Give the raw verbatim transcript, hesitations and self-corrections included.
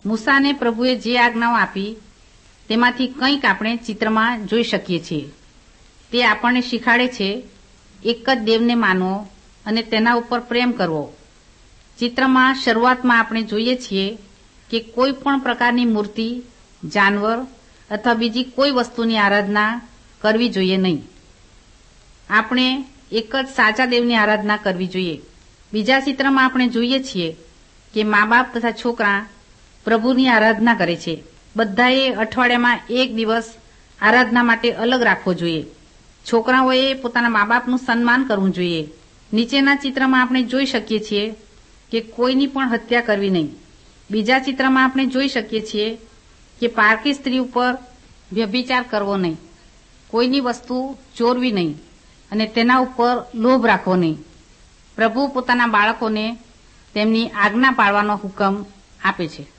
મૂસાને પ્રભુએ જે આજ્ઞાઓ આપી તેમાંથી કંઈક આપણે ચિત્રમાં જોઈ શકીએ છીએ. તે આપણને શીખવાડે છે એક જ દેવને માનવો અને તેના ઉપર પ્રેમ કરવો. ચિત્રમાં શરૂઆતમાં આપણે જોઈએ છીએ કે કોઈ પણ પ્રકારની મૂર્તિ, જાનવર અથવા બીજી કોઈ વસ્તુની આરાધના કરવી જોઈએ નહીં. આપણે એક જ સાચા દેવની આરાધના કરવી જોઈએ. બીજા ચિત્રમાં આપણે જોઈએ છીએ કે મા બાપ તથા છોકરા પ્રભુની આરાધના કરે છે. બધાએ અઠવાડિયામાં એક દિવસ આરાધના માટે અલગ રાખવો જોઈએ. છોકરાઓએ પોતાના મા બાપનું સન્માન કરવું જોઈએ. નીચેના ચિત્રમાં આપણે જોઈ શકીએ છીએ કે કોઈની પણ હત્યા કરવી નહીં. બીજા ચિત્રમાં આપણે જોઈ શકીએ છીએ કે પારકી સ્ત્રી ઉપર વ્યભિચાર કરવો નહીં, કોઈની વસ્તુ ચોરવી નહીં અને તેના ઉપર લોભ રાખવો નહીં. પ્રભુ પોતાના બાળકોને તેમની આજ્ઞા પાળવાનો હુકમ આપે છે.